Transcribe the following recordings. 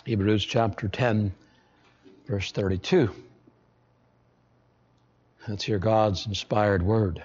Hebrews chapter 10, verse 32. Let's hear God's inspired word.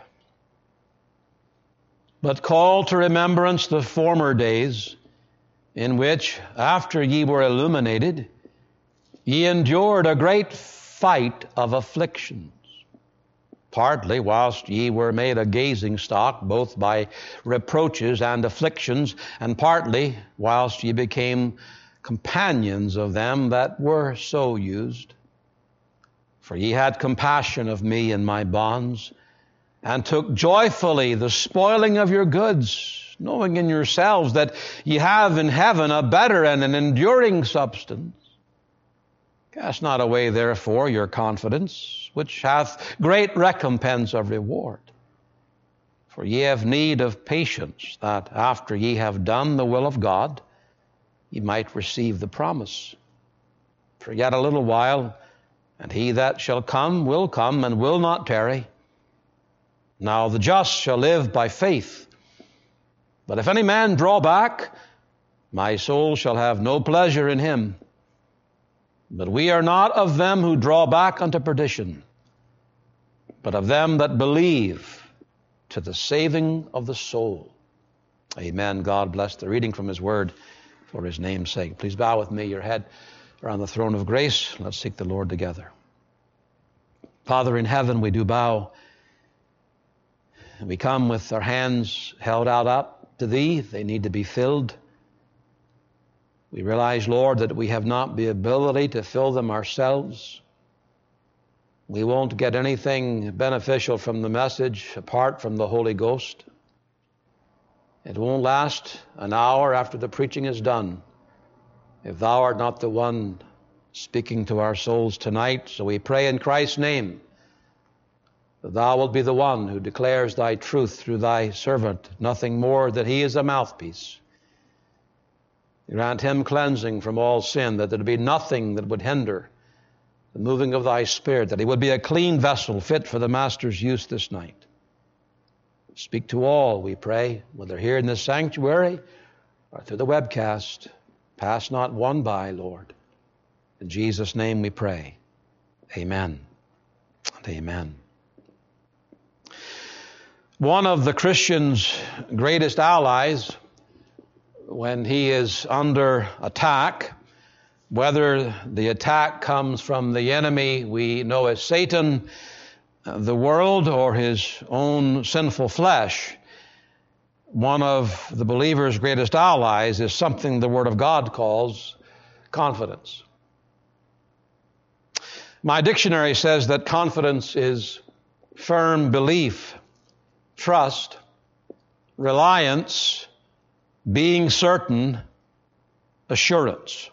But call to remembrance the former days, in which, after ye were illuminated, ye endured a great fight of afflictions, partly whilst ye were made a gazing stock, both by reproaches and afflictions, and partly whilst ye became companions of them that were so used. For ye had compassion of me in my bonds, and took joyfully the spoiling of your goods, knowing in yourselves that ye have in heaven a better and an enduring substance. Cast not away therefore your confidence, which hath great recompense of reward. For ye have need of patience, that after ye have done the will of God, ye might receive the promise. For yet a little while, and he that shall come will come, and will not tarry. Now the just shall live by faith. But if any man draw back, my soul shall have no pleasure in him. But we are not of them who draw back unto perdition, but of them that believe to the saving of the soul. Amen. God bless the reading from his word for his name's sake. Please bow with me your head around the throne of grace. Let's seek the Lord together. Father in heaven, we do bow. We come with our hands held out up to thee. They need to be filled. We realize, Lord, that we have not the ability to fill them ourselves. We won't get anything beneficial from the message apart from the Holy Ghost. It won't last an hour after the preaching is done if thou art not the one speaking to our souls tonight. So we pray in Christ's name that thou wilt be the one who declares thy truth through thy servant, nothing more that he is a mouthpiece. Grant him cleansing from all sin, that there be nothing that would hinder the moving of thy Spirit, that he would be a clean vessel fit for the Master's use this night. Speak to all, we pray, whether here in this sanctuary or through the webcast. Pass not one by, Lord. In Jesus' name we pray. Amen and amen. One of the Christian's greatest allies, when he is under attack, whether the attack comes from the enemy we know as Satan, the world, or his own sinful flesh, one of the believer's greatest allies is something the Word of God calls confidence. My dictionary says that confidence is firm belief, trust, reliance, being certain, assurance.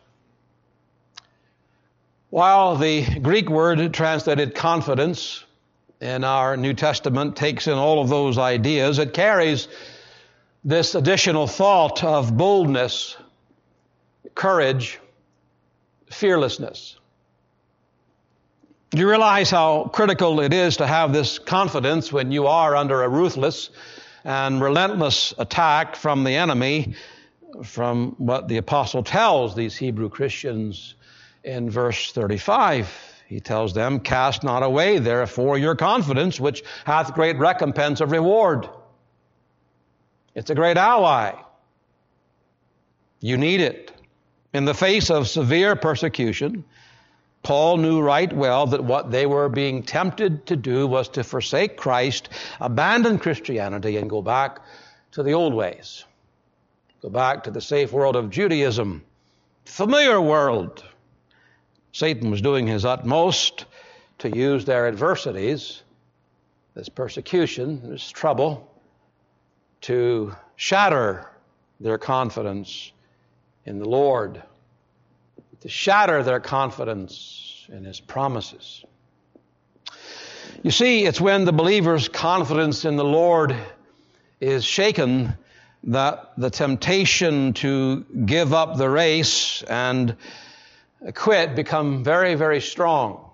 While the Greek word translated confidence in our New Testament takes in all of those ideas, it carries this additional thought of boldness, courage, fearlessness. Do you realize how critical it is to have this confidence when you are under a ruthless and relentless attack from the enemy, from what the apostle tells these Hebrew Christians in verse 35? He tells them, cast not away therefore your confidence, which hath great recompense of reward. It's a great ally. You need it. In the face of severe persecution, Paul knew right well that what they were being tempted to do was to forsake Christ, abandon Christianity, and go back to the old ways. Go back to the safe world of Judaism, familiar world. Satan was doing his utmost to use their adversities, this persecution, this trouble, to shatter their confidence in the Lord, to shatter their confidence in His promises. You see, it's when the believer's confidence in the Lord is shaken that the temptation to give up the race and quit become very, very strong.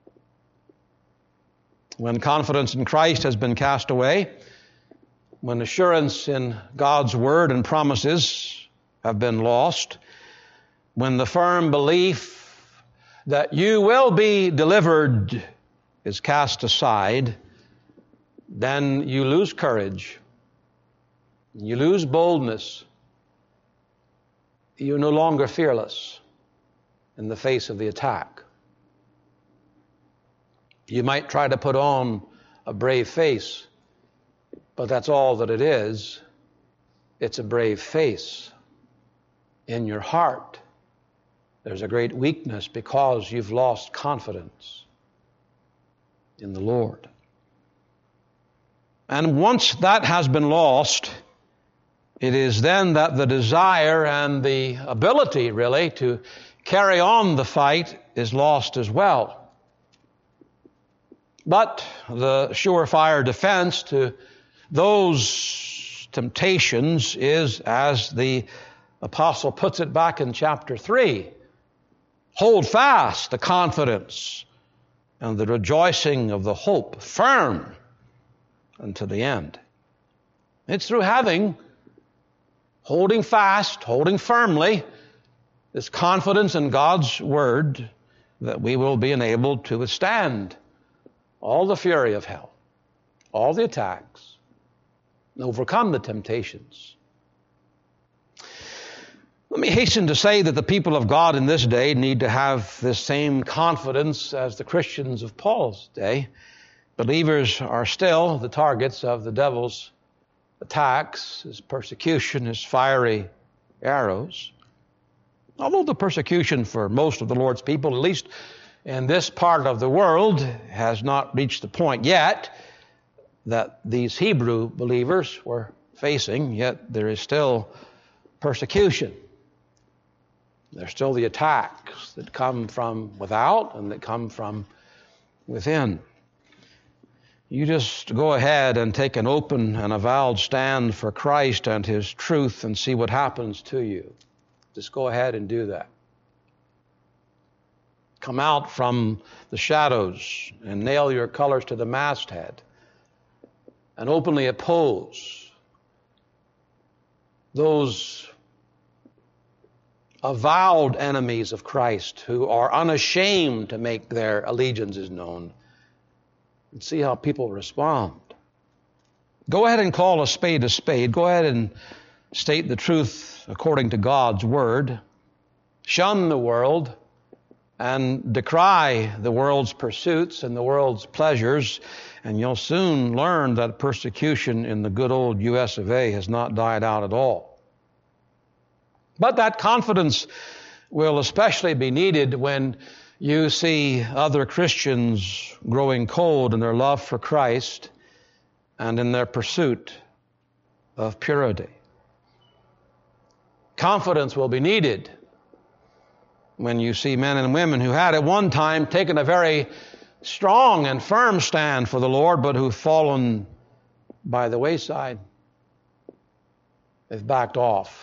When confidence in Christ has been cast away, when assurance in God's Word and promises have been lost, when the firm belief that you will be delivered is cast aside, then you lose courage. You lose boldness. You're no longer fearless in the face of the attack. You might try to put on a brave face, but that's all that it is. It's a brave face. In your heart, there's a great weakness because you've lost confidence in the Lord. And once that has been lost, it is then that the desire and the ability, really, to carry on the fight is lost as well. But the surefire defense to those temptations is, as the apostle puts it back in chapter 3, hold fast the confidence and the rejoicing of the hope firm unto the end. It's through holding fast, holding firmly this confidence in God's Word that we will be enabled to withstand all the fury of hell, all the attacks, and overcome the temptations. Let me hasten to say that the people of God in this day need to have this same confidence as the Christians of Paul's day. Believers are still the targets of the devil's attacks, his persecution, his fiery arrows. Although the persecution for most of the Lord's people, at least in this part of the world, has not reached the point yet that these Hebrew believers were facing, yet there is still persecution. There's still the attacks that come from without and that come from within. You just go ahead and take an open and avowed stand for Christ and His truth and see what happens to you. Just go ahead and do that. Come out from the shadows and nail your colors to the masthead and openly oppose those avowed enemies of Christ who are unashamed to make their allegiances known, and see how people respond. Go ahead and call a spade a spade. Go ahead and state the truth according to God's Word. Shun the world and decry the world's pursuits and the world's pleasures, and you'll soon learn that persecution in the good old U.S. of A. has not died out at all. But that confidence will especially be needed when you see other Christians growing cold in their love for Christ and in their pursuit of purity. Confidence will be needed when you see men and women who had at one time taken a very strong and firm stand for the Lord, but who've fallen by the wayside. They've backed off.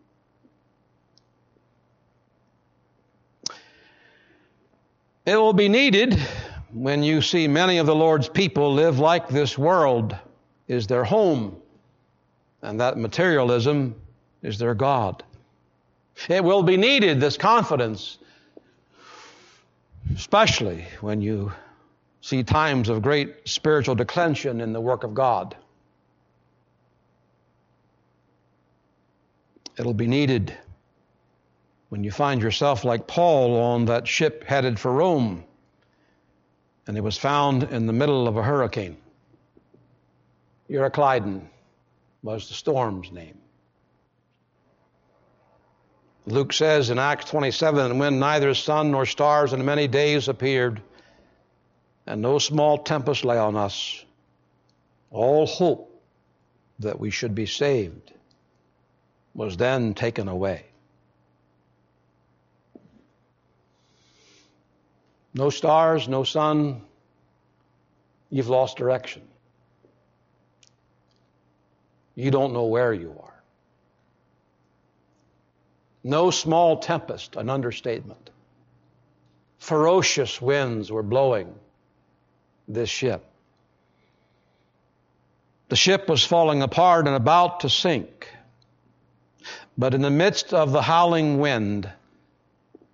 It will be needed when you see many of the Lord's people live like this world is their home and that materialism is their God. It will be needed, this confidence, especially when you see times of great spiritual declension in the work of God. It'll be needed when you find yourself like Paul on that ship headed for Rome, and it was found in the middle of a hurricane. Euroclydon was the storm's name. Luke says in Acts 27, and when neither sun nor stars in many days appeared, and no small tempest lay on us, all hope that we should be saved was then taken away. No stars, no sun, you've lost direction. You don't know where you are. No small tempest, an understatement. Ferocious winds were blowing this ship. The ship was falling apart and about to sink. But in the midst of the howling wind,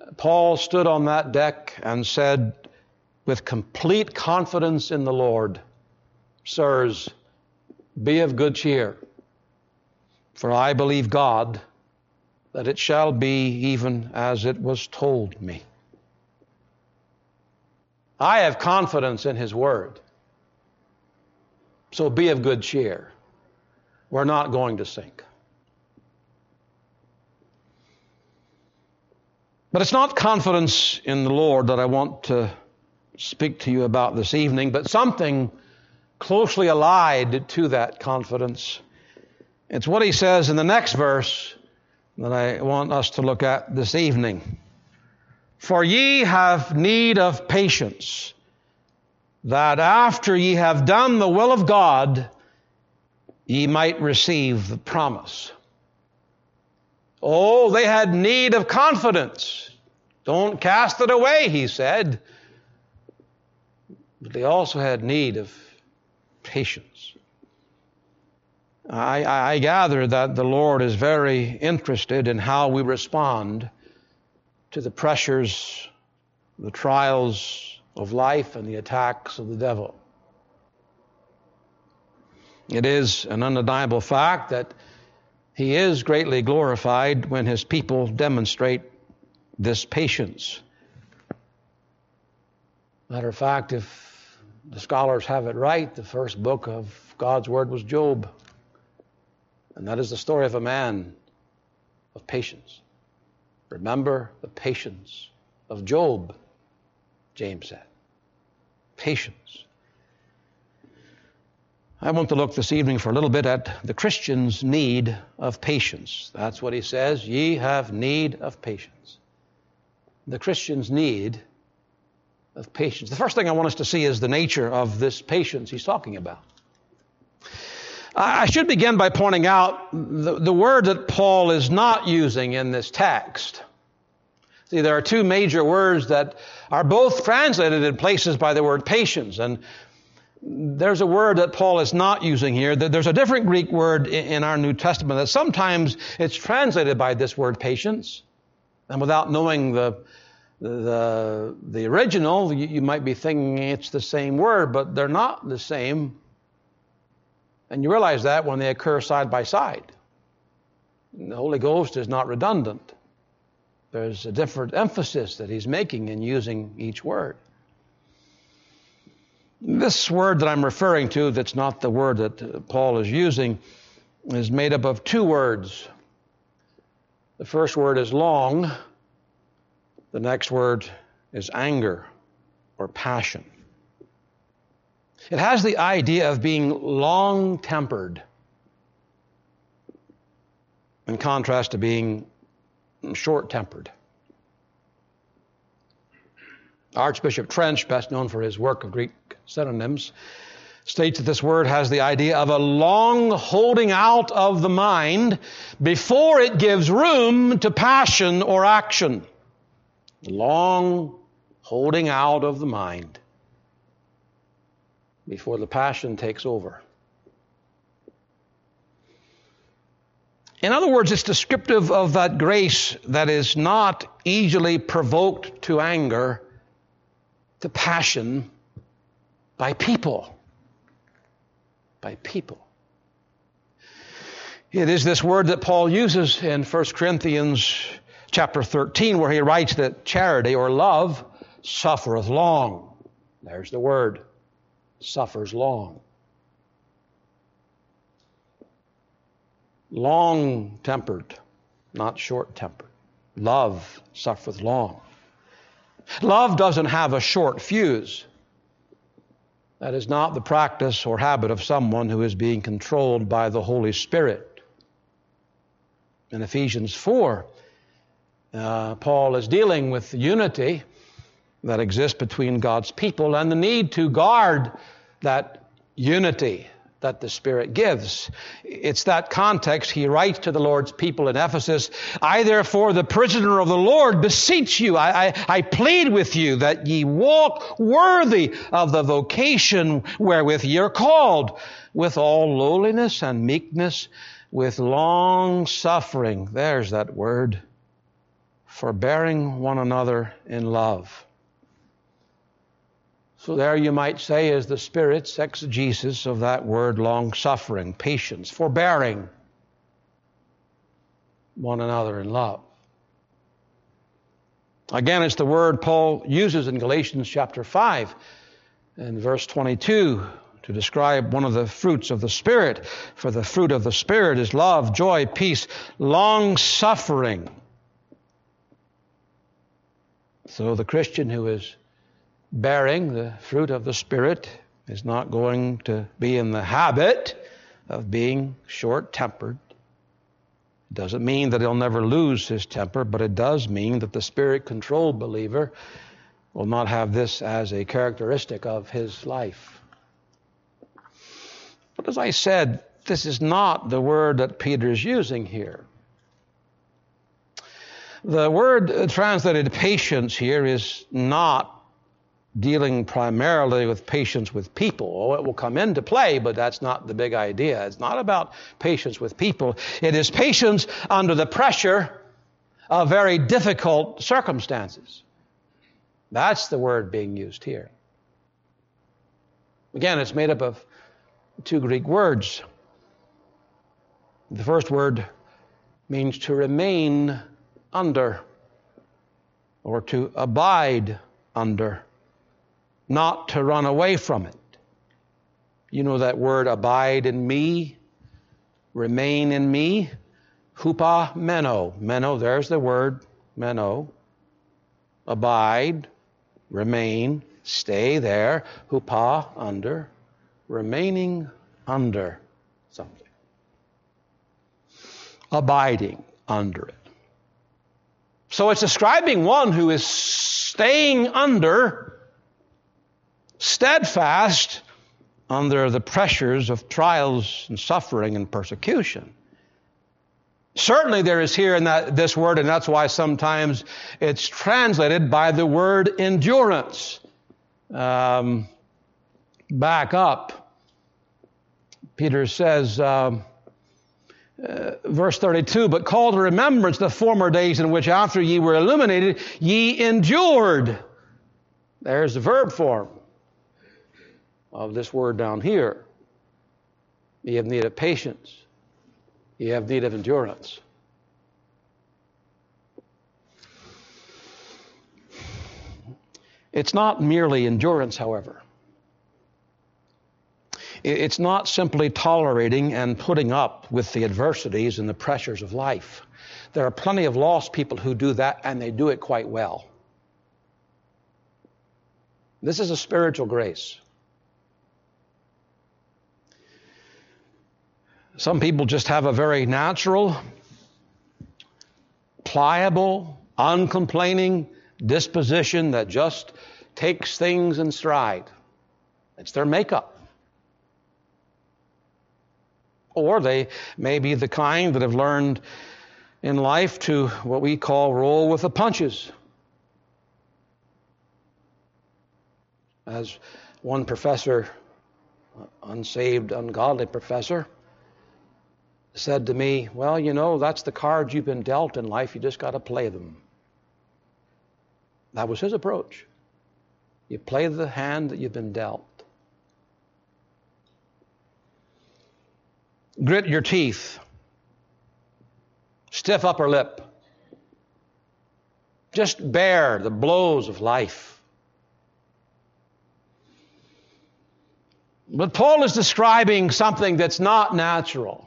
Paul stood on that deck and said, with complete confidence in the Lord, "Sirs, be of good cheer, for I believe God, that it shall be even as it was told me." I have confidence in His Word. So be of good cheer. We're not going to sink. But it's not confidence in the Lord that I want to speak to you about this evening, but something closely allied to that confidence. It's what he says in the next verse that I want us to look at this evening. "For ye have need of patience, that after ye have done the will of God, ye might receive the promise." Oh, they had need of confidence. Don't cast it away, he said. But they also had need of patience. I gather that the Lord is very interested in how we respond to the pressures, the trials of life, and the attacks of the devil. It is an undeniable fact that He is greatly glorified when His people demonstrate this patience. Matter of fact, if the scholars have it right, the first book of God's Word was Job. And that is the story of a man of patience. Remember the patience of Job, James said. Patience. I want to look this evening for a little bit at the Christian's need of patience. That's what he says, "Ye have need of patience." The Christian's need of patience. The first thing I want us to see is the nature of this patience he's talking about. I should begin by pointing out the word that Paul is not using in this text. See, there are two major words that are both translated in places by the word patience, and there's a word that Paul is not using here. There's a different Greek word in our New Testament that sometimes it's translated by this word patience, and without knowing the original, you might be thinking it's the same word, but they're not the same. And you realize that when they occur side by side. The Holy Ghost is not redundant. There's a different emphasis that he's making in using each word. This word that I'm referring to, that's not the word that Paul is using, is made up of two words. The first word is long. The next word is anger or passion. It has the idea of being long-tempered, in contrast to being short-tempered. Archbishop Trench, best known for his work of Greek synonyms, states that this word has the idea of a long holding out of the mind before it gives room to passion or action. Long holding out of the mind before the passion takes over. In other words, it's descriptive of that grace that is not easily provoked to anger, to passion, by people. By people. It is this word that Paul uses in 1 Corinthians chapter 13, where he writes that charity or love suffereth long. There's the word. Suffers long. Long-tempered, not short-tempered. Love suffereth long. Love doesn't have a short fuse. That is not the practice or habit of someone who is being controlled by the Holy Spirit. In Ephesians 4, Paul is dealing with the unity that exists between God's people and the need to guard that unity that the Spirit gives. It's that context he writes to the Lord's people in Ephesus, "I therefore, the prisoner of the Lord, beseech you, I plead with you that ye walk worthy of the vocation wherewith ye are called, with all lowliness and meekness, with long suffering." There's that word. forbearing one another in love. So there you might say is the Spirit's exegesis of that word long-suffering, patience, forbearing one another in love. Again, it's the word Paul uses in Galatians chapter 5 and verse 22 to describe one of the fruits of the Spirit. For the fruit of the Spirit is love, joy, peace, long-suffering. So the Christian who is bearing the fruit of the Spirit is not going to be in the habit of being short-tempered. It doesn't mean that he'll never lose his temper, but it does mean that the Spirit-controlled believer will not have this as a characteristic of his life. But as I said, this is not the word that Peter is using here. The word translated patience here is not dealing primarily with patience with people. Oh, it will come into play, but that's not the big idea. It's not about patience with people. It is patience under the pressure of very difficult circumstances. That's the word being used here. Again, it's made up of two Greek words. The first word means to remain under or to abide under, not to run away from it. You know that word, abide in me, remain in me, hupa meno. Meno, there's the word, meno. Abide, remain, stay there, hupa, under, remaining under something. Abiding under it. So it's describing one who is staying under, steadfast under the pressures of trials and suffering and persecution. Certainly there is here in this word, and that's why sometimes it's translated by the word endurance. Back up. Peter says, verse 32, but call to remembrance the former days in which after ye were illuminated, ye endured. There's the verb form of this word down here. Ye have need of patience. Ye have need of endurance. It's not merely endurance, however. It's not simply tolerating and putting up with the adversities and the pressures of life. There are plenty of lost people who do that, and they do it quite well. This is a spiritual grace. Some people just have a very natural, pliable, uncomplaining disposition that just takes things in stride. It's their makeup. Or they may be the kind that have learned in life to what we call roll with the punches. As one professor, unsaved, ungodly professor, said to me, well, you know, that's the cards you've been dealt in life. You just got to play them. That was his approach. You play the hand that you've been dealt. Grit your teeth. Stiff upper lip. Just bear the blows of life. But Paul is describing something that's not natural.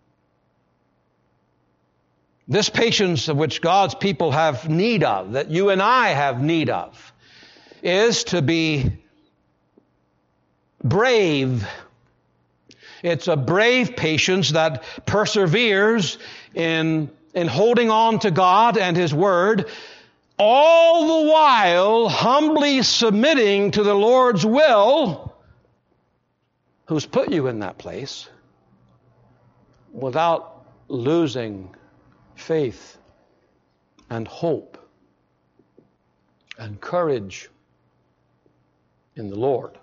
This patience of which God's people have need of, that you and I have need of, is to be brave. It's a brave patience that perseveres in holding on to God and His Word, all the while humbly submitting to the Lord's will, who's put you in that place, without losing faith and hope and courage in the Lord.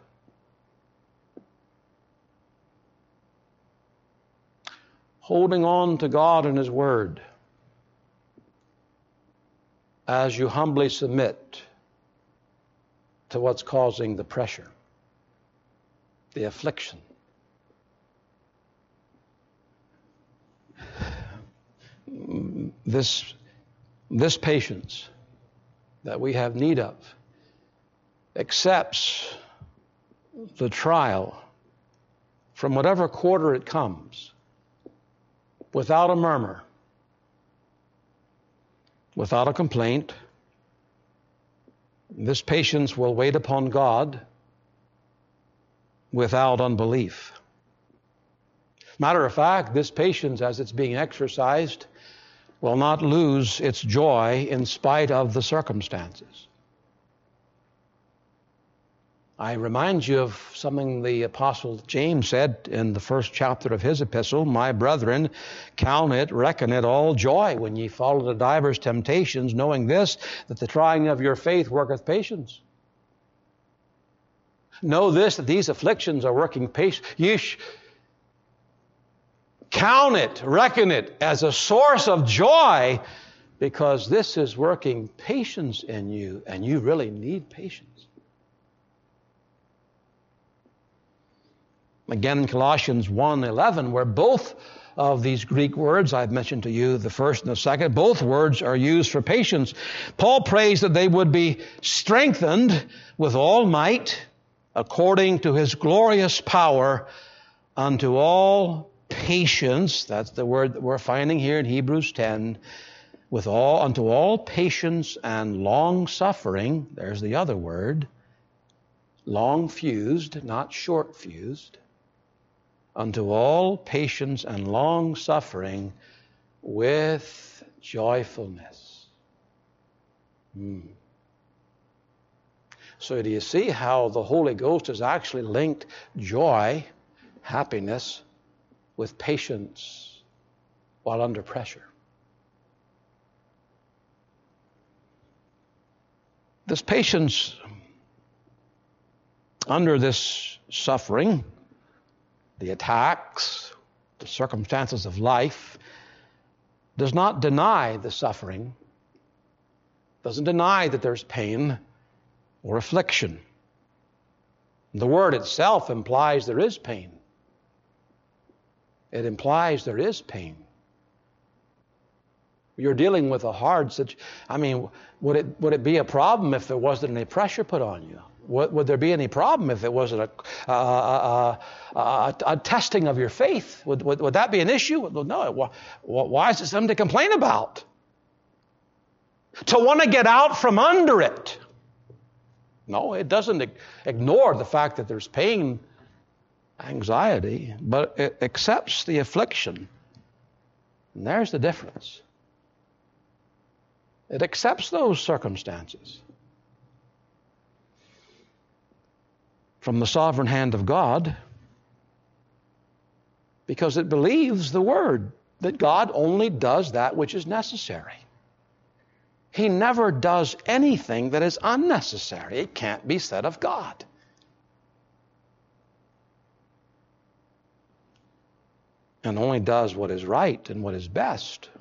Holding on to God and His Word. as you humbly submit to what's causing the pressure, the affliction. This patience that we have need of accepts the trial from whatever quarter it comes without a murmur, without a complaint. This patience will wait upon God without unbelief. Matter of fact, this patience, as it's being exercised, will not lose its joy in spite of the circumstances. I remind you of something the Apostle James said in the first chapter of his epistle, "My brethren, reckon it all joy when ye fall into divers temptations, knowing this, that the trying of your faith worketh patience." Know this, that these afflictions are working patience. Reckon it as a source of joy, because this is working patience in you, and you really need patience. Again, in Colossians 1:11, where both of these Greek words I've mentioned to you, the first and the second, both words are used for patience. Paul prays that they would be strengthened with all might, according to his glorious power, unto all patience. That's the word that we're finding here in Hebrews 10. Unto all patience and long suffering. There's the other word. Long fused, not short fused. Unto all patience and long suffering with joyfulness. So do you see how the Holy Ghost has actually linked joy, happiness, with patience while under pressure? This patience under this suffering, the attacks, the circumstances of life, does not deny the suffering, doesn't deny that there's pain or affliction. The word itself implies there is pain. It implies there is pain. You're dealing with a hard situation. Would it be a problem if there wasn't any pressure put on you? Would there be any problem if it wasn't a testing of your faith? Would that be an issue? No. Why is it something to complain about? To want to get out from under it. No, it doesn't ignore the fact that there's pain, anxiety, but it accepts the affliction. And there's the difference. It accepts those circumstances from the sovereign hand of God, because it believes the word that God only does that which is necessary. He never does anything that is unnecessary. It can't be said of God. And only does what is right and what is best.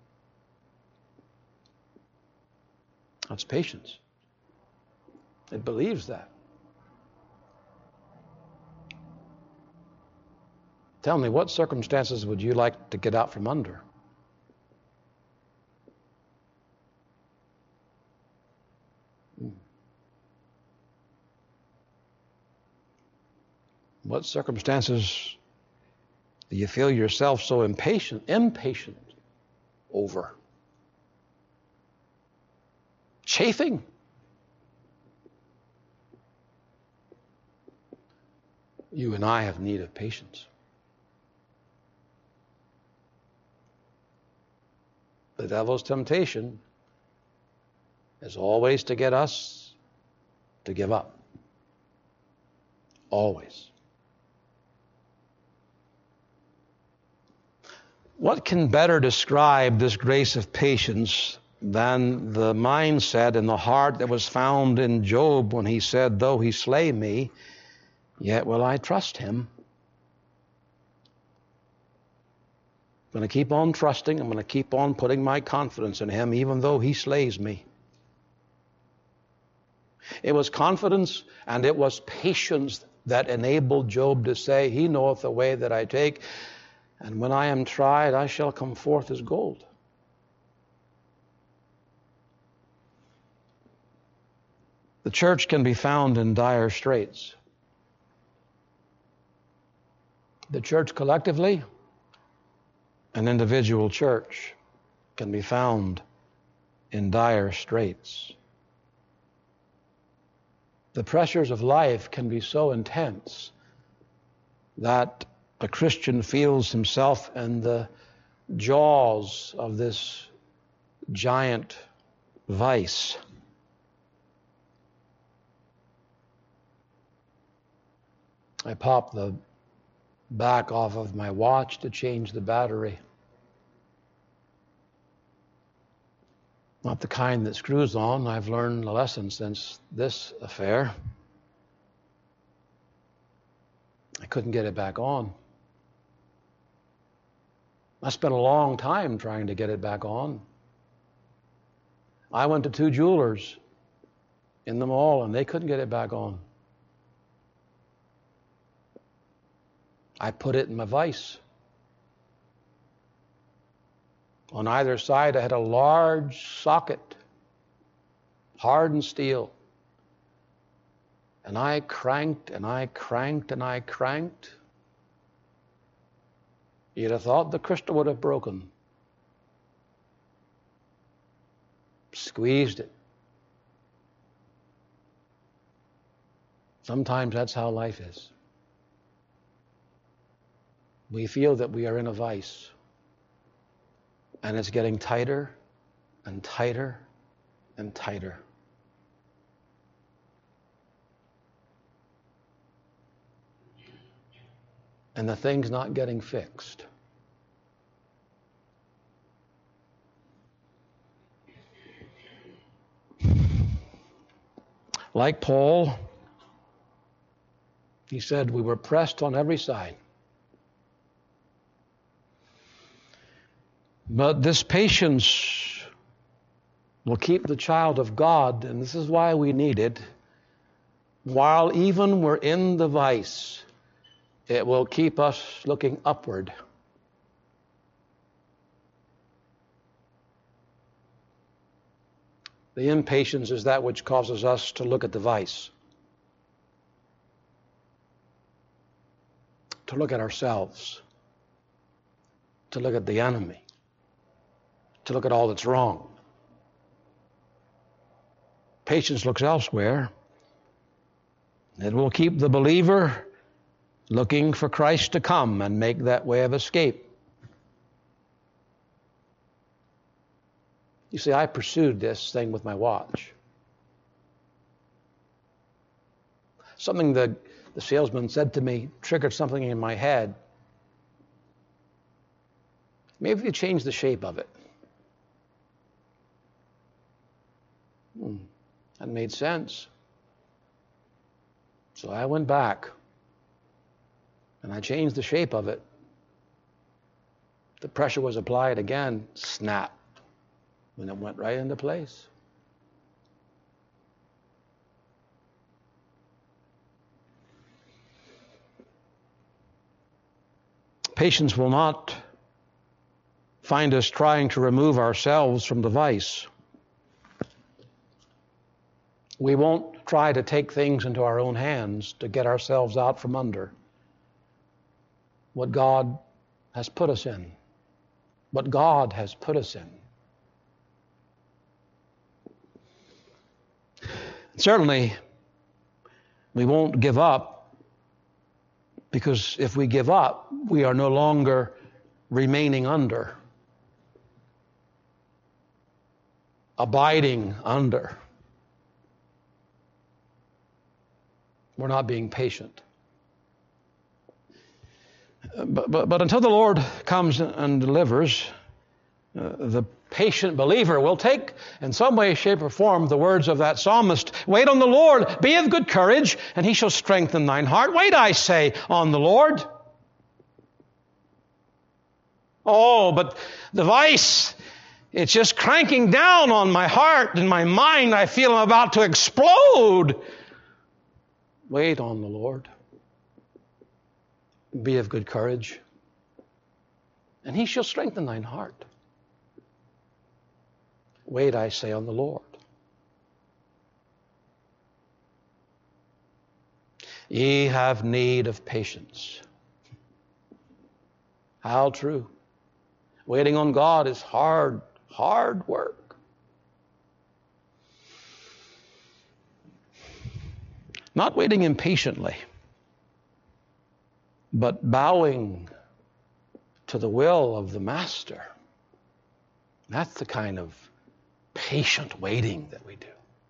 That's patience. It believes that. Tell me, what circumstances would you like to get out from under? What circumstances do you feel yourself so impatient over? Chafing? You and I have need of patience. The devil's temptation is always to get us to give up. Always. What can better describe this grace of patience than the mindset and the heart that was found in Job when he said, "Though he slay me, yet will I trust him." I'm going to keep on trusting. I'm going to keep on putting my confidence in him, even though he slays me. It was confidence and it was patience that enabled Job to say, He knoweth the way that I take, and when I am tried, I shall come forth as gold. The church can be found in dire straits. The church collectively, an individual church, can be found in dire straits. The pressures of life can be so intense that a Christian feels himself in the jaws of this giant vice. I popped the back off of my watch to change the battery. Not the kind that screws on. I've learned a lesson since this affair. I couldn't get it back on. I spent a long time trying to get it back on. I went to 2 jewelers in the mall and they couldn't get it back on. I put it in my vise. On either side, I had a large socket, hardened steel. And I cranked and I cranked and I cranked. You'd have thought the crystal would have broken. Squeezed it. Sometimes that's how life is. We feel that we are in a vice. And it's getting tighter and tighter and tighter. And the thing's not getting fixed. Like Paul, he said, we were pressed on every side. But this patience will keep the child of God, and this is why we need it, while even we're in the vice, it will keep us looking upward. The impatience is that which causes us to look at the vice, to look at ourselves, to look at the enemy, to look at all that's wrong. Patience looks elsewhere. It will keep the believer looking for Christ to come and make that way of escape. You see, I pursued this thing with my watch. Something that the salesman said to me triggered something in my head. Maybe if you change the shape of it. That made sense. So I went back and I changed the shape of it. The pressure was applied again, snap, and it went right into place. Patience will not find us trying to remove ourselves from the vice. We won't try to take things into our own hands to get ourselves out from under what God has put us in. What God has put us in. Certainly, we won't give up, because if we give up, we are no longer remaining under, abiding under. We're not being patient. But until the Lord comes and delivers, the patient believer will take, in some way, shape, or form, the words of that psalmist. Wait on the Lord, be of good courage, and He shall strengthen thine heart. Wait, I say, on the Lord. Oh, but the vice It's just cranking down on my heart and my mind. I feel I'm about to explode. Wait on the Lord. Be of good courage, and He shall strengthen thine heart. Wait, I say, on the Lord. Ye have need of patience. How true. Waiting on God is hard work. Not waiting impatiently, but bowing to the will of the Master. That's the kind of patient waiting that we do.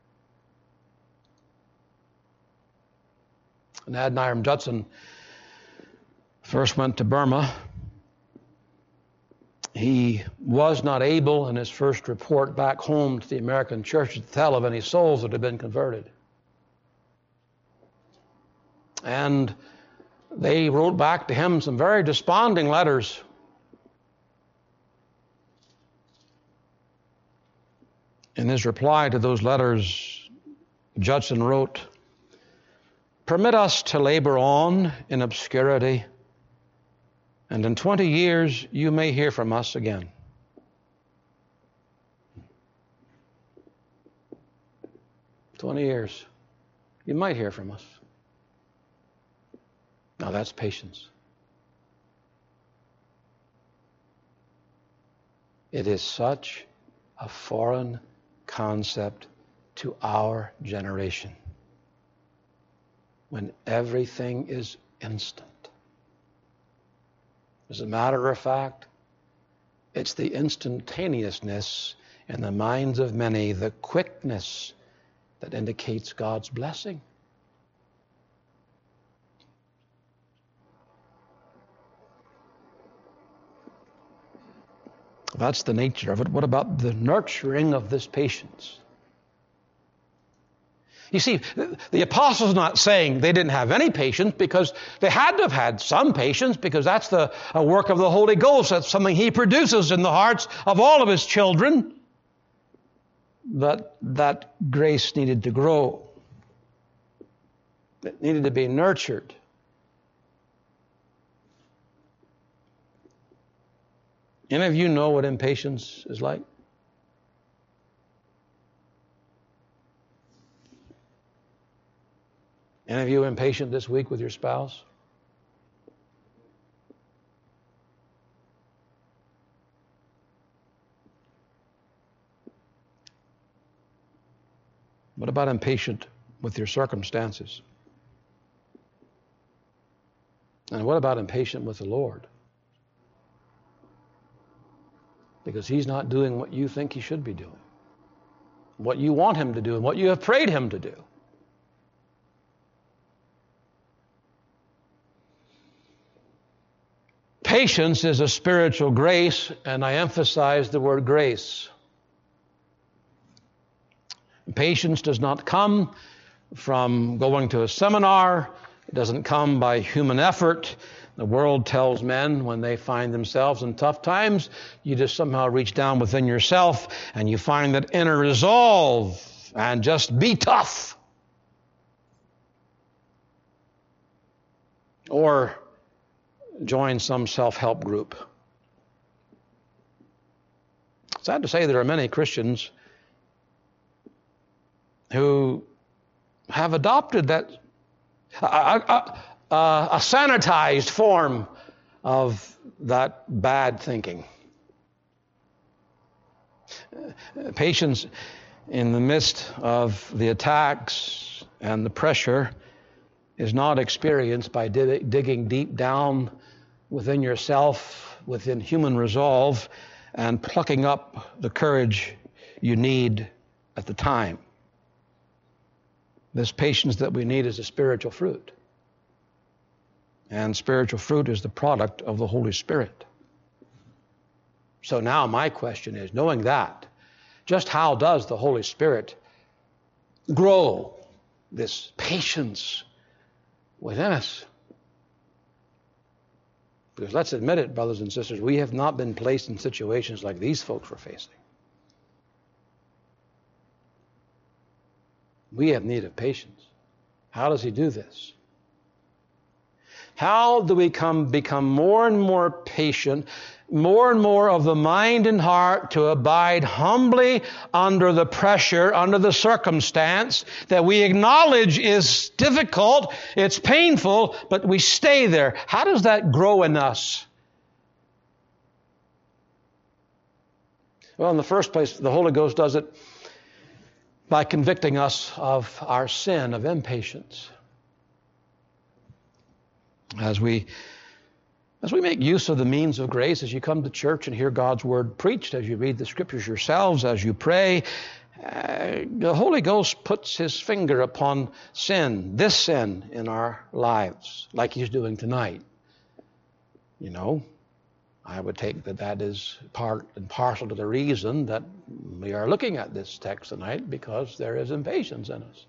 When Adoniram Judson first went to Burma, he was not able in his first report back home to the American church to tell of any souls that had been converted. And they wrote back to him some very desponding letters. In his reply to those letters, Judson wrote, "Permit us to labor on in obscurity, and in 20 years you may hear from us again." "20 years, you might hear from us." Now that's patience. It is such a foreign concept to our generation when everything is instant. As a matter of fact, it's the instantaneousness in the minds of many, the quickness that indicates God's blessing. That's the nature of it. What about the nurturing of this patience? You see, the apostles not saying they didn't have any patience, because they had to have had some patience, because that's a work of the Holy Ghost. That's something He produces in the hearts of all of His children. But that grace needed to grow. It needed to be nurtured. Any of you know what impatience is like? Any of you impatient this week with your spouse? What about impatient with your circumstances? And what about impatient with the Lord? Because He's not doing what you think He should be doing, what you want Him to do, and what you have prayed Him to do. Patience is a spiritual grace, and I emphasize the word grace. Patience does not come from going to a seminar. It doesn't come by human effort. The world tells men when they find themselves in tough times, you just somehow reach down within yourself and you find that inner resolve and just be tough. Or join some self-help group. Sad to say, there are many Christians who have adopted that a sanitized form of that bad thinking. Patience in the midst of the attacks and the pressure is not experienced by digging deep down within yourself, within human resolve, and plucking up the courage you need at the time. This patience that we need is a spiritual fruit. And spiritual fruit is the product of the Holy Spirit. So now my question is, knowing that, just how does the Holy Spirit grow this patience within us? Because let's admit it, brothers and sisters, we have not been placed in situations like these folks were facing. We have need of patience. How does he do this? How do we become more and more patient, more and more of the mind and heart to abide humbly under the pressure, under the circumstance that we acknowledge is difficult, it's painful, but we stay there? How does that grow in us? Well, in the first place, the Holy Ghost does it by convicting us of our sin of impatience. As we make use of the means of grace, as you come to church and hear God's Word preached, as you read the Scriptures yourselves, as you pray, the Holy Ghost puts His finger upon sin, this sin in our lives, like He's doing tonight. You know, I would take that is part and parcel to the reason that we are looking at this text tonight, because there is impatience in us.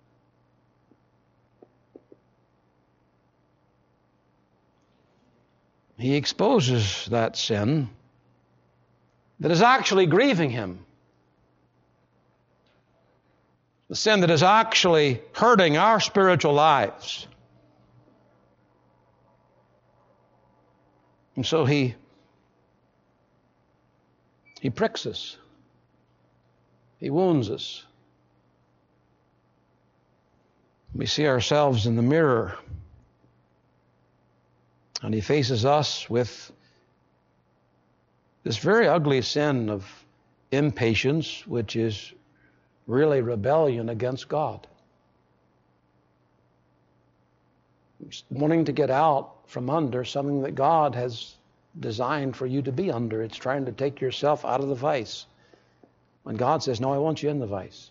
He exposes that sin that is actually grieving Him. The sin that is actually hurting our spiritual lives. And so He pricks us. He wounds us. We see ourselves in the mirror, and He faces us with this very ugly sin of impatience, which is really rebellion against God. It's wanting to get out from under something that God has designed for you to be under. It's trying to take yourself out of the vice, when God says, no, I want you in the vice.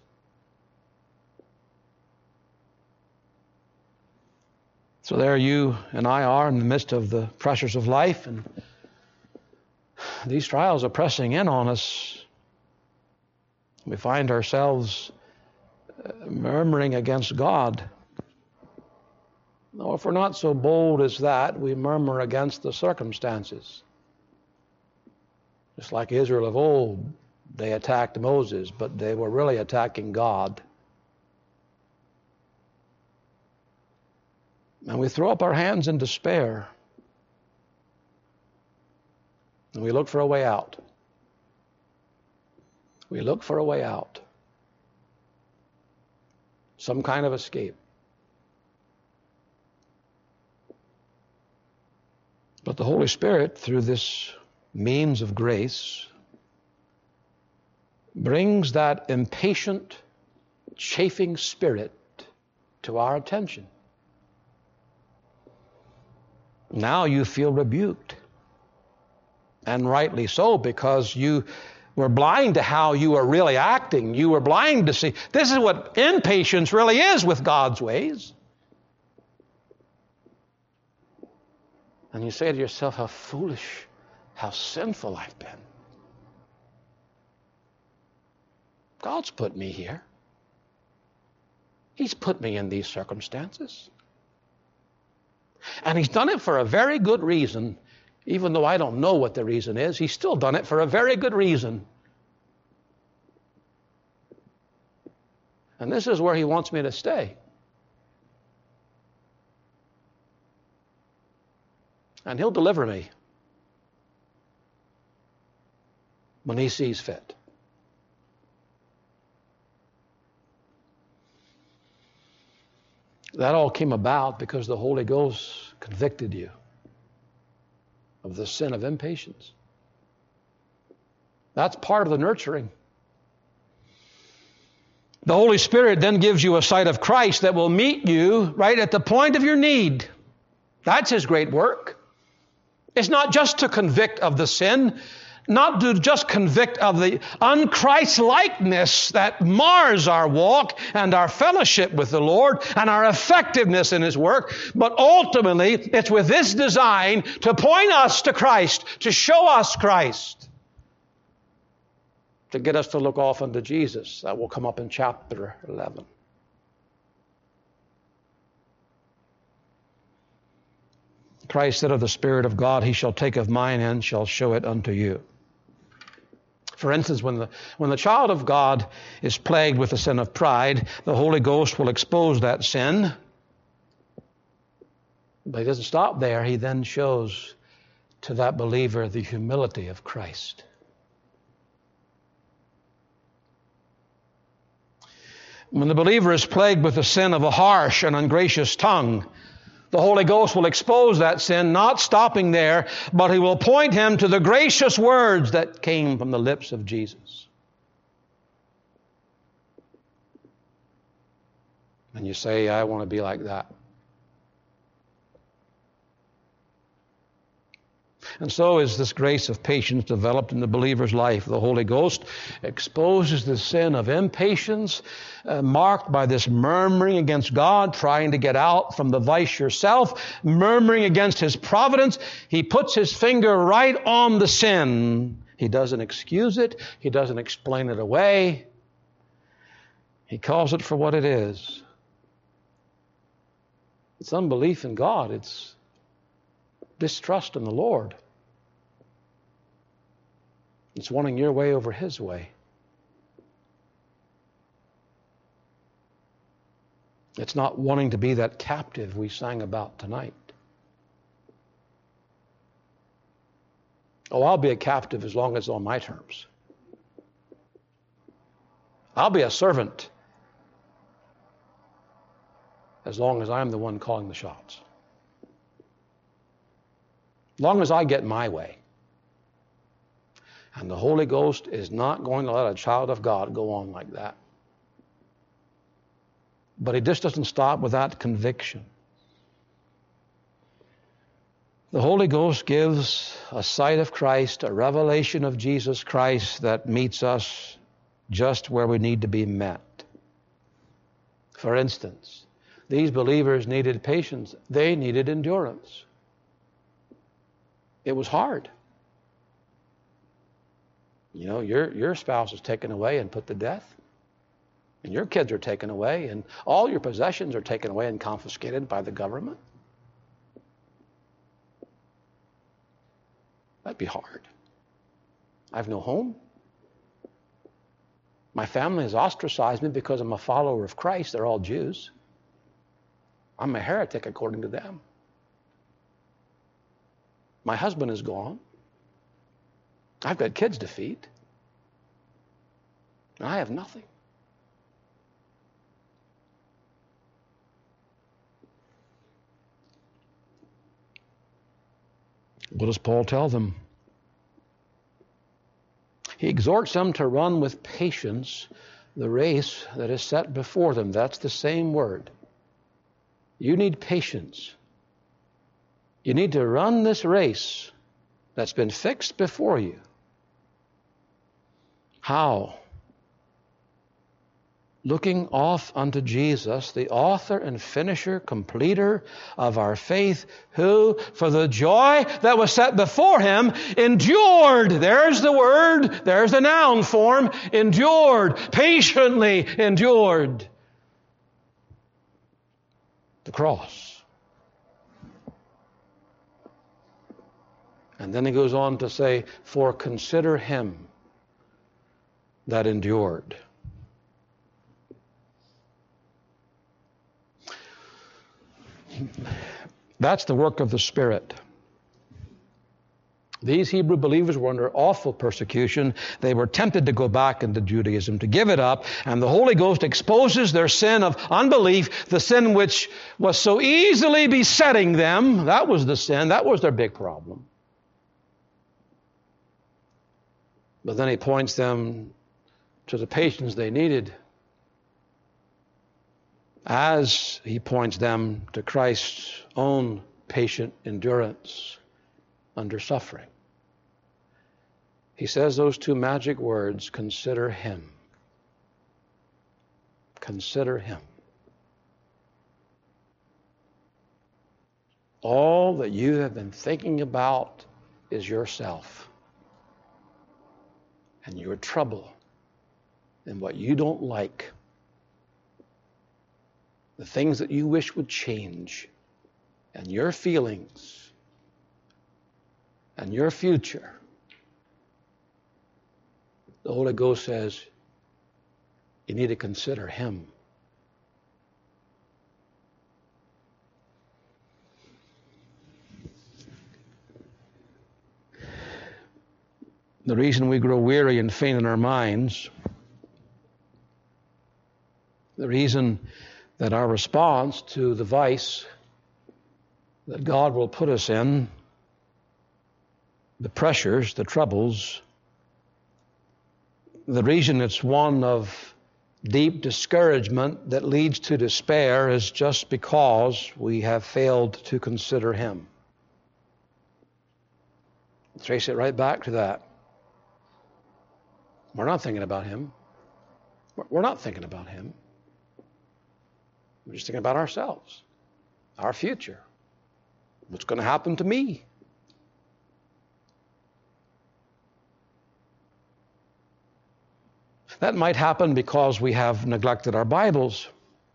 So there you and I are in the midst of the pressures of life, and these trials are pressing in on us. We find ourselves murmuring against God. No, if we're not so bold as that, we murmur against the circumstances. Just like Israel of old, they attacked Moses, but they were really attacking God. And we throw up our hands in despair. And we look for a way out. We look for a way out. Some kind of escape. But the Holy Spirit, through this means of grace, brings that impatient, chafing spirit to our attention. Now you feel rebuked. And rightly so, because you were blind to how you were really acting. You were blind to see. This is what impatience really is with God's ways. And you say to yourself, how foolish, how sinful I've been. God's put me here. He's put me in these circumstances. And He's done it for a very good reason. Even though I don't know what the reason is, He's still done it for a very good reason. And this is where He wants me to stay. And He'll deliver me when He sees fit. That all came about because the Holy Ghost convicted you of the sin of impatience. That's part of the nurturing. The Holy Spirit then gives you a sight of Christ that will meet you right at the point of your need. That's His great work. It's not just to convict of the sin, not to just convict of the unChrist-likeness that mars our walk and our fellowship with the Lord and our effectiveness in His work, but ultimately it's with this design to point us to Christ, to show us Christ, to get us to look off unto Jesus. That will come up in chapter 11. Christ said of the Spirit of God, He shall take of mine and shall show it unto you. For instance, when the child of God is plagued with the sin of pride, the Holy Ghost will expose that sin. But he doesn't stop there. He then shows to that believer the humility of Christ. When the believer is plagued with the sin of a harsh and ungracious tongue, the Holy Ghost will expose that sin, not stopping there, but he will point him to the gracious words that came from the lips of Jesus. And you say, I want to be like that. And so is this grace of patience developed in the believer's life. The Holy Ghost exposes the sin of impatience, marked by this murmuring against God, trying to get out from the vice yourself, murmuring against His providence. He puts His finger right on the sin. He doesn't excuse it. He doesn't explain it away. He calls it for what it is. It's unbelief in God. It's distrust in the Lord. It's wanting your way over His way. It's not wanting to be that captive we sang about tonight. Oh, I'll be a captive as long as it's on my terms. I'll be a servant as long as I'm the one calling the shots. As long as I get my way. And the Holy Ghost is not going to let a child of God go on like that. But He just doesn't stop with that conviction. The Holy Ghost gives a sight of Christ, a revelation of Jesus Christ that meets us just where we need to be met. For instance, these believers needed patience. They needed endurance. It was hard. You know, your spouse is taken away and put to death. And your kids are taken away, and all your possessions are taken away and confiscated by the government. That'd be hard. I have no home. My family has ostracized me because I'm a follower of Christ. They're all Jews. I'm a heretic according to them. My husband is gone. I've got kids to feed. And I have nothing. What does Paul tell them? He exhorts them to run with patience the race that is set before them. That's the same word. You need patience. You need to run this race that's been fixed before you. How? Looking off unto Jesus, the author and finisher, completer of our faith, who, for the joy that was set before Him, endured. There's the word, there's the noun form, endured, patiently endured the cross. And then he goes on to say, for consider Him that endured. That's the work of the Spirit. These Hebrew believers were under awful persecution. They were tempted to go back into Judaism, to give it up, and the Holy Ghost exposes their sin of unbelief, the sin which was so easily besetting them. That was the sin. That was their big problem. But then He points them to the patience they needed, as He points them to Christ's own patient endurance under suffering. He says those two magic words, consider Him. Consider Him. All that you have been thinking about is yourself and your trouble and what you don't like, the things that you wish would change, and your feelings and your future. The Holy Ghost says, you need to consider Him. The reason we grow weary and faint in our minds, the reason that our response to the vice that God will put us in, the pressures, the troubles, the reason it's one of deep discouragement that leads to despair is just because we have failed to consider Him. Trace it right back to that. We're not thinking about Him. We're not thinking about Him. We're just thinking about ourselves, our future, what's going to happen to me. That might happen because we have neglected our Bibles.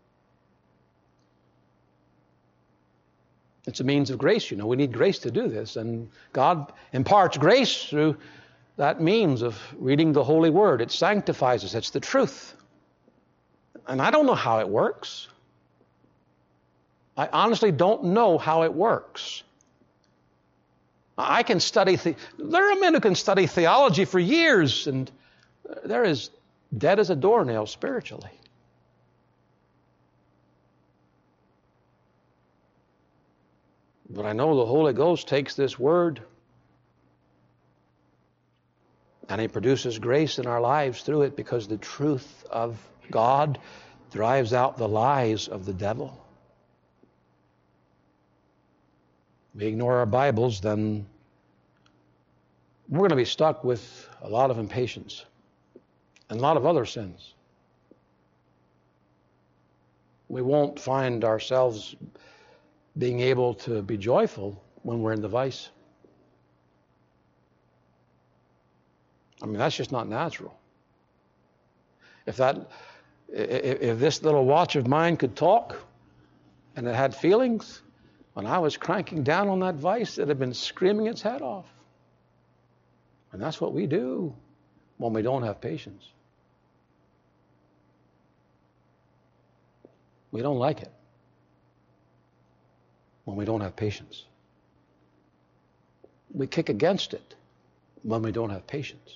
It's a means of grace, you know. We need grace to do this, and God imparts grace through that means of reading the Holy Word. It sanctifies us. It's the truth. And I don't know how it works. I honestly don't know how it works. I can study, there are men who can study theology for years, and they're as dead as a doornail spiritually. But I know the Holy Ghost takes this Word and He produces grace in our lives through it, because the truth of God drives out the lies of the devil. We ignore our Bibles, then we're going to be stuck with a lot of impatience and a lot of other sins. We won't find ourselves being able to be joyful when we're in the vice. I mean, that's just not natural. If this little watch of mine could talk and it had feelings, when I was cranking down on that vice, it had been screaming its head off. And that's what we do when we don't have patience. We don't like it when we don't have patience. We kick against it when we don't have patience.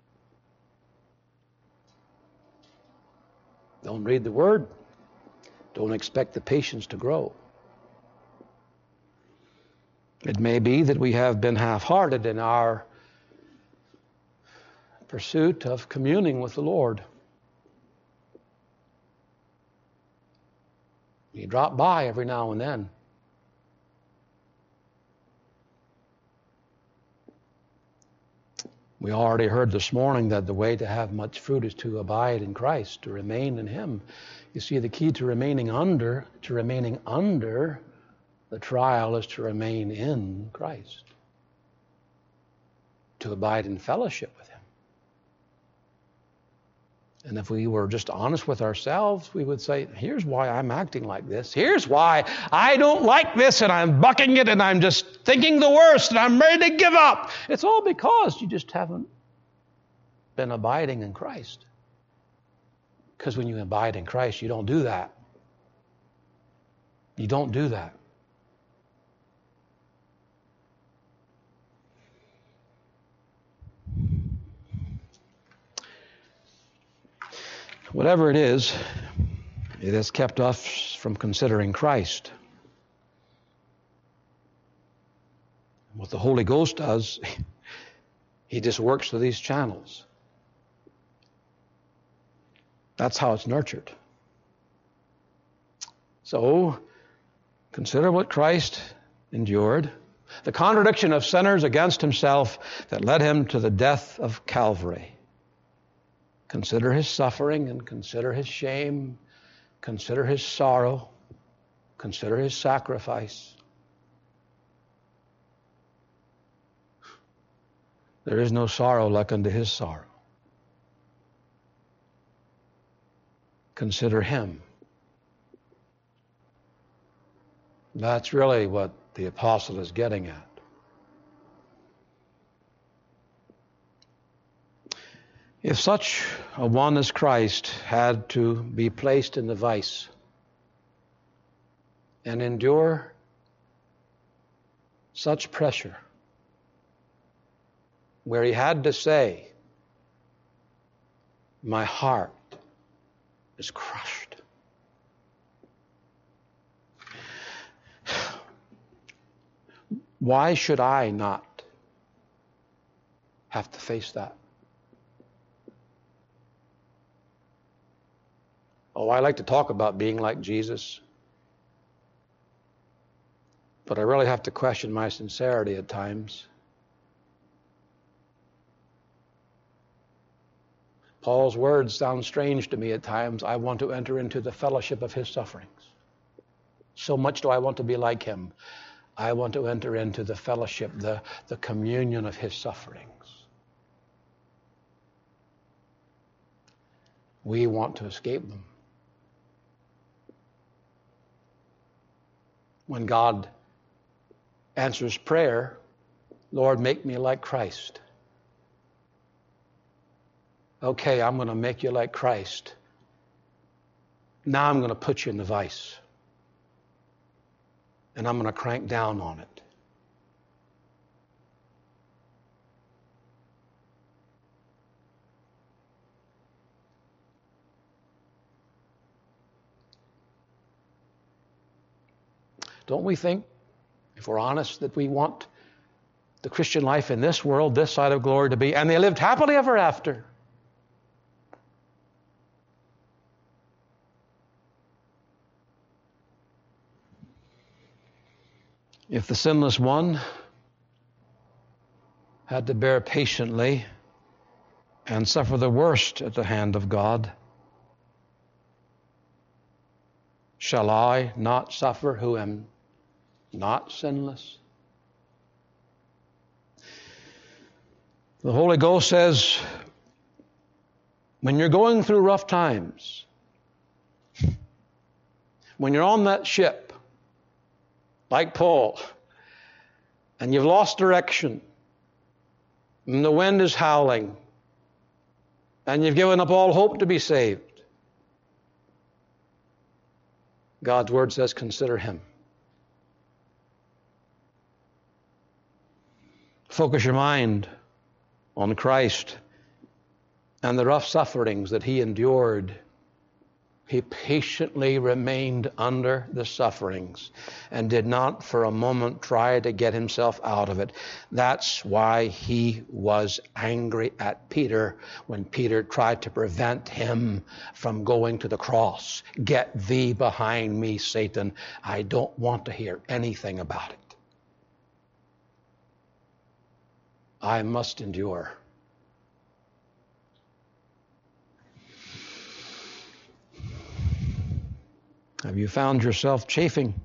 Don't read the Word. Don't expect the patience to grow. It may be that we have been half-hearted in our pursuit of communing with the Lord. You drop by every now and then. We already heard this morning that the way to have much fruit is to abide in Christ, to remain in Him. You see, the key to remaining under the trial is to remain in Christ, to abide in fellowship with Him. And if we were just honest with ourselves, we would say, here's why I'm acting like this. Here's why I don't like this, and I'm bucking it, and I'm just thinking the worst, and I'm ready to give up. It's all because you just haven't been abiding in Christ. Because when you abide in Christ, you don't do that. You don't do that. Whatever it has kept us from considering Christ. What the Holy Ghost does, He just works through these channels. That's how it's nurtured. So, consider what Christ endured, the contradiction of sinners against Himself that led Him to the death of Calvary. Consider His suffering and consider His shame. Consider His sorrow. Consider His sacrifice. There is no sorrow like unto His sorrow. Consider Him. That's really what the apostle is getting at. If such a one as Christ had to be placed in the vice and endure such pressure, where he had to say, my heart is crushed. Why should I not have to face that? Oh, I like to talk about being like Jesus, but I really have to question my sincerity at times. Paul's words sound strange to me at times. I want to enter into the fellowship of his sufferings. So much do I want to be like him. I want to enter into the fellowship, the communion of his sufferings. We want to escape them. When God answers prayer, Lord, make me like Christ. Okay, I'm going to make you like Christ. Now I'm going to put you in the vice. And I'm going to crank down on it. Don't we think, if we're honest, that we want the Christian life in this world, this side of glory, to be, and they lived happily ever after? If the sinless one had to bear patiently and suffer the worst at the hand of God, shall I not suffer who am not sinless? The Holy Ghost says, when you're going through rough times, when you're on that ship, like Paul, and you've lost direction, and the wind is howling, and you've given up all hope to be saved, God's word says, consider him. Focus your mind on Christ and the rough sufferings that he endured. He patiently remained under the sufferings and did not for a moment try to get himself out of it. That's why he was angry at Peter when Peter tried to prevent him from going to the cross. Get thee behind me, Satan. I don't want to hear anything about it. I must endure. Have you found yourself chafing,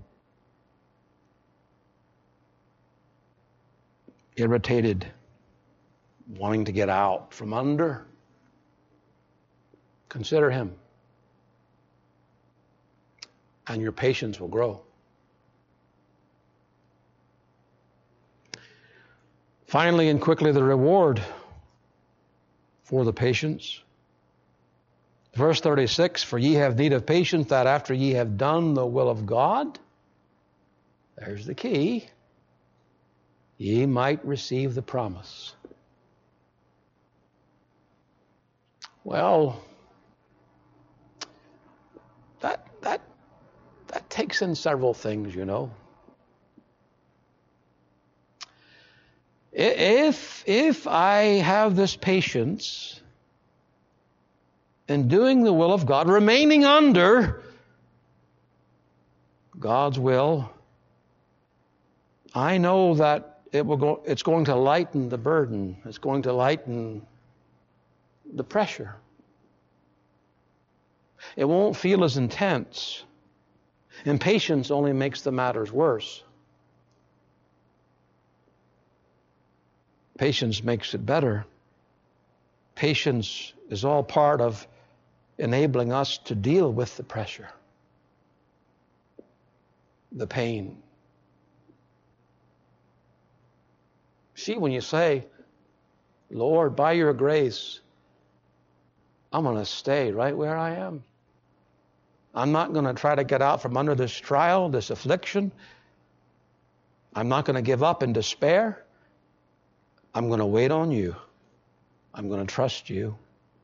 irritated, wanting to get out from under? Consider him, and your patience will grow. Finally and quickly, the reward for the patience. Verse 36, for ye have need of patience, that after ye have done the will of God, there's the key, ye might receive the promise. Well, that takes in several things, you know. If I have this patience in doing the will of God, remaining under God's will, I know that it's going to lighten the burden. It's going to lighten the pressure. It won't feel as intense. Impatience only makes the matters worse. Patience makes it better. Patience is all part of enabling us to deal with the pressure, the pain. See, when you say, Lord, by your grace, I'm going to stay right where I am. I'm not going to try to get out from under this trial, this affliction. I'm not going to give up in despair. I'm going to wait on you. I'm going to trust you.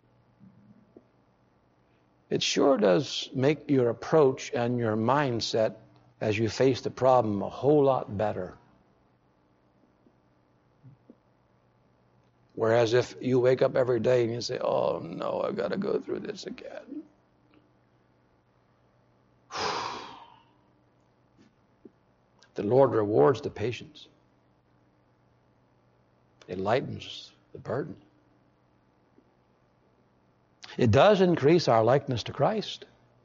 It sure does make your approach and your mindset as you face the problem a whole lot better. Whereas if you wake up every day and you say, oh no, I've got to go through this again. The Lord rewards the patience. It lightens the burden. It does increase our likeness to Christ.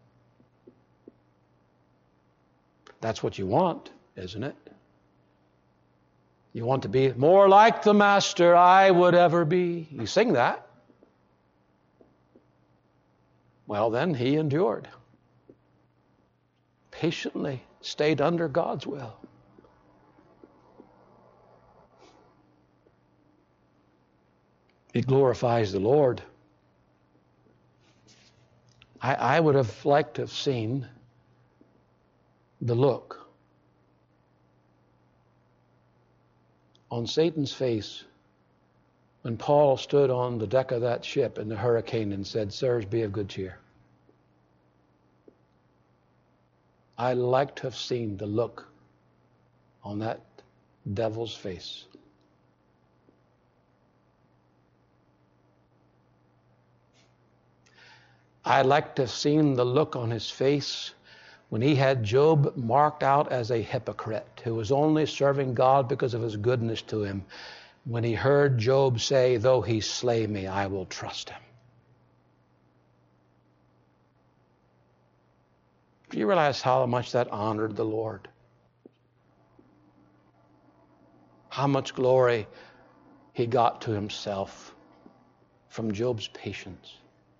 That's what you want, isn't it? You want to be more like the Master I would ever be. You sing that. Well, then he endured. Patiently stayed under God's will. It glorifies the Lord. I would have liked to have seen the look on Satan's face when Paul stood on the deck of that ship in the hurricane and said, sirs, be of good cheer. I'd like to have seen the look on that devil's face. I'd like to have seen the look on his face when he had Job marked out as a hypocrite who was only serving God because of his goodness to him. When he heard Job say, though he slay me, I will trust him. Do you realize how much that honored the Lord? How much glory he got to himself from Job's patience.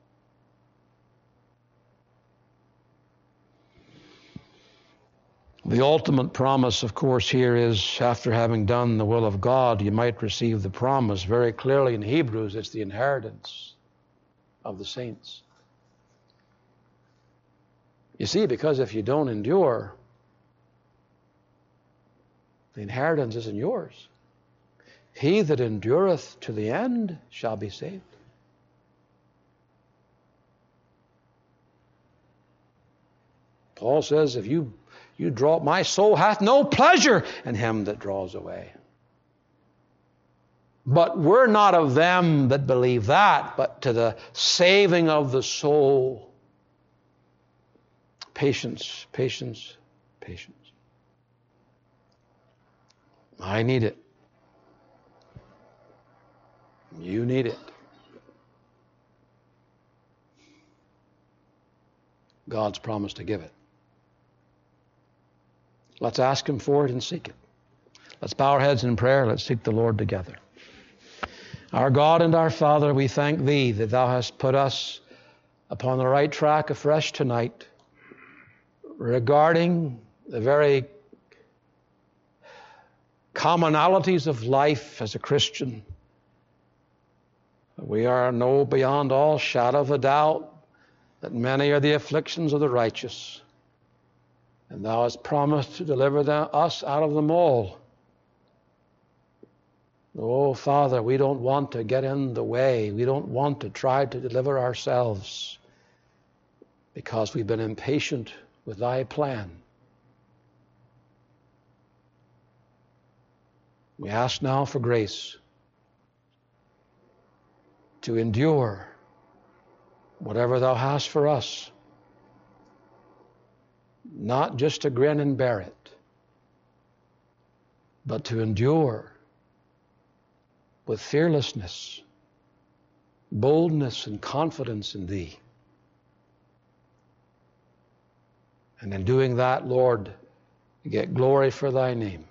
The ultimate promise, of course, here is after having done the will of God, you might receive the promise. Very clearly in Hebrews, it's the inheritance of the saints. You see, because if you don't endure, the inheritance isn't yours. He that endureth to the end shall be saved. Paul says, if you draw, my soul hath no pleasure in him that draws away. But we're not of them that believe that, but to the saving of the soul. Patience, patience, patience. I need it. You need it. God's promised to give it. Let's ask him for it and seek it. Let's bow our heads in prayer. Let's seek the Lord together. Our God and our Father, we thank thee that thou hast put us upon the right track afresh tonight regarding the very commonalities of life as a Christian. We know beyond all shadow of a doubt that many are the afflictions of the righteous. And thou hast promised to deliver us out of them all. Oh, Father, we don't want to get in the way. We don't want to try to deliver ourselves because we've been impatient with thy plan. We ask now for grace to endure whatever thou hast for us. Not just to grin and bear it, but to endure with fearlessness, boldness, and confidence in thee. And in doing that, Lord, get glory for thy name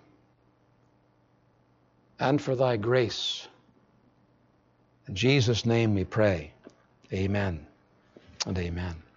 and for thy grace. In Jesus' name we pray. Amen and amen.